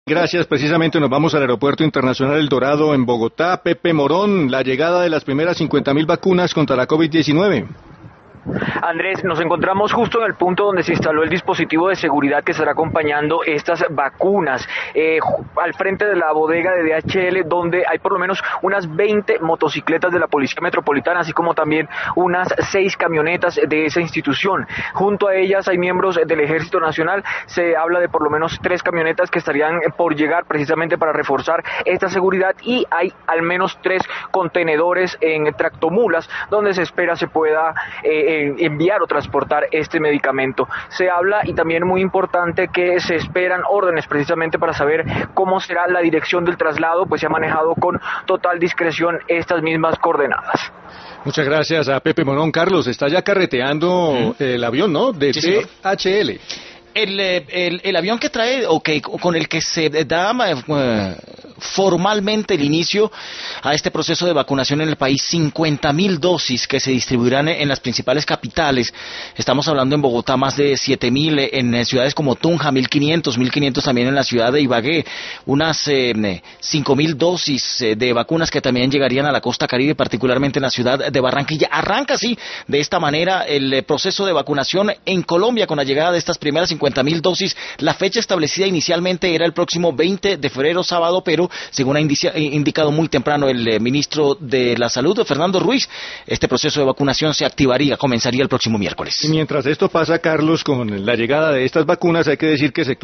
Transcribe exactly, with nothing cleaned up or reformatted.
Gracias, precisamente nos vamos al Aeropuerto Internacional El Dorado en Bogotá. Pepe Morón, la llegada de las primeras cincuenta mil vacunas contra la COVID diecinueve. Andrés, nos encontramos justo en el punto donde se instaló el dispositivo de seguridad que estará acompañando estas vacunas, eh, al frente de la bodega de D H L, donde hay por lo menos unas veinte motocicletas de la Policía Metropolitana, así como también unas seis camionetas de esa institución. Junto a ellas hay miembros del Ejército Nacional. Se habla de por lo menos tres camionetas que estarían por llegar precisamente para reforzar esta seguridad, y hay al menos tres contenedores en tractomulas donde se espera se pueda eh, enviar o transportar este medicamento. Se habla, y también muy importante, que se esperan órdenes precisamente para saber cómo será la dirección del traslado, pues se ha manejado con total discreción estas mismas coordenadas. Muchas gracias a Pepe Morón. Carlos, está ya carreteando ¿Mm? el avión, ¿no? De sí, D H L. El, el, el avión que trae, o que con el que se da eh, formalmente el inicio a este proceso de vacunación en el país, cincuenta mil dosis que se distribuirán en las principales capitales. Estamos hablando en Bogotá más de siete mil, en ciudades como Tunja mil quinientos, mil quinientos también en la ciudad de Ibagué, unas eh, cinco mil dosis de vacunas que también llegarían a la costa Caribe, particularmente en la ciudad de Barranquilla. Arranca así, de esta manera, el proceso de vacunación en Colombia con la llegada de estas primeras cincuenta mil dosis. La fecha establecida inicialmente era el próximo veinte de febrero, sábado, pero según ha indicia, indicado muy temprano el eh, ministro de la Salud, Fernando Ruiz, este proceso de vacunación se activaría, comenzaría el próximo miércoles. Y mientras esto pasa, Carlos, con la llegada de estas vacunas, hay que decir que sector